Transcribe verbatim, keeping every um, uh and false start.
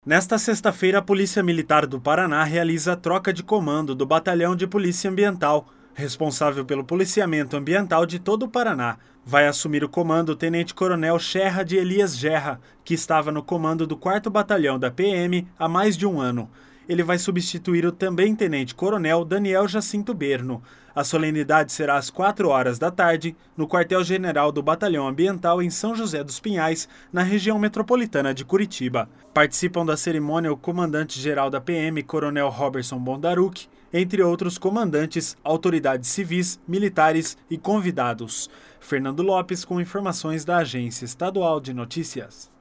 Nesta sexta-feira, a Polícia Militar do Paraná realiza a troca de comando do Batalhão de Polícia Ambiental, responsável pelo policiamento ambiental de todo o Paraná. Vai assumir o comando o Tenente-Coronel Scherra de Elias Gerra, que estava no comando do quarto Batalhão da P M há mais de um ano. Ele vai substituir o também Tenente-Coronel Daniel Jacinto Berno. A solenidade será às quatro horas da tarde, no quartel-general do Batalhão Ambiental em São José dos Pinhais, na região metropolitana de Curitiba. Participam da cerimônia o comandante-geral da P M, Coronel Roberson Bondaruc, entre outros comandantes, autoridades civis, militares e convidados. Fernando Lopes com informações da Agência Estadual de Notícias.